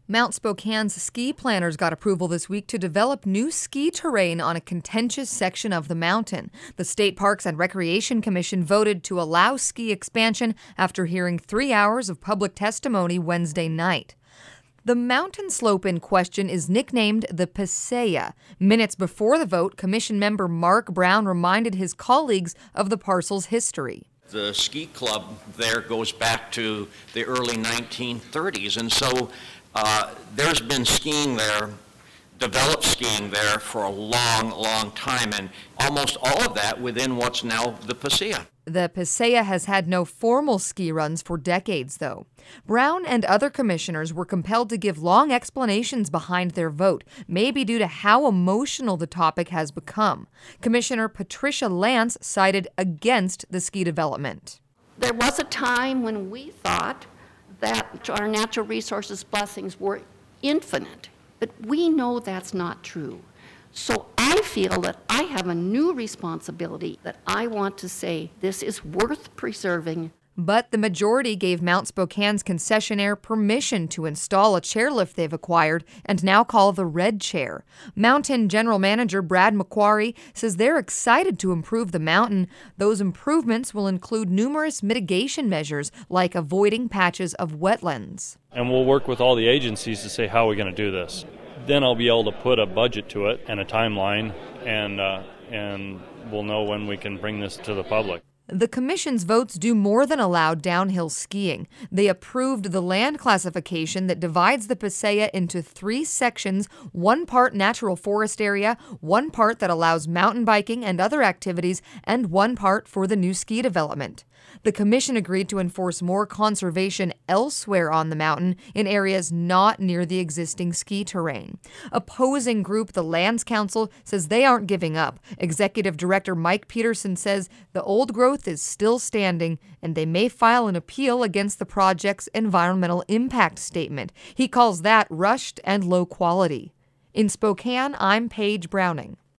Mount Spokane's ski planners got approval this week to develop new ski terrain on a contentious section of the mountain. The State Parks and Recreation Commission voted to allow ski expansion after hearing 3 hours of public testimony Wednesday night. The mountain slope in question is nicknamed the Pasea. Minutes before the vote, Commission member Mark Brown reminded his colleagues of the parcel's history. The ski club there goes back to the early 1930s, and so there's been skiing there, developed skiing there for a long, long time, and almost all of that within what's now the Pasea. The Pasea has had no formal ski runs for decades, though. Brown and other commissioners were compelled to give long explanations behind their vote, maybe due to how emotional the topic has become. Commissioner Patricia Lance cited against the ski development. There was a time when we thought that our natural resources blessings were infinite, but we know that's not true. So I feel that I have a new responsibility that I want to say this is worth preserving. But the majority gave Mount Spokane's concessionaire permission to install a chairlift they've acquired and now call the Red Chair. Mountain General Manager Brad McQuarrie says they're excited to improve the mountain. Those improvements will include numerous mitigation measures like avoiding patches of wetlands. And we'll work with all the agencies to say how we're going to do this. Then I'll be able to put a budget to it and a timeline, and we'll know when we can bring this to the public. The commission's votes do more than allow downhill skiing. They approved the land classification that divides the Pasea into 3 sections, 1 part natural forest area, 1 part that allows mountain biking and other activities, and 1 part for the new ski development. The commission agreed to enforce more conservation elsewhere on the mountain in areas not near the existing ski terrain. Opposing group, the Lands Council, says they aren't giving up. Executive Director Mike Peterson says the old growth is still standing and they may file an appeal against the project's environmental impact statement. He calls that rushed and low quality. In Spokane, I'm Paige Browning.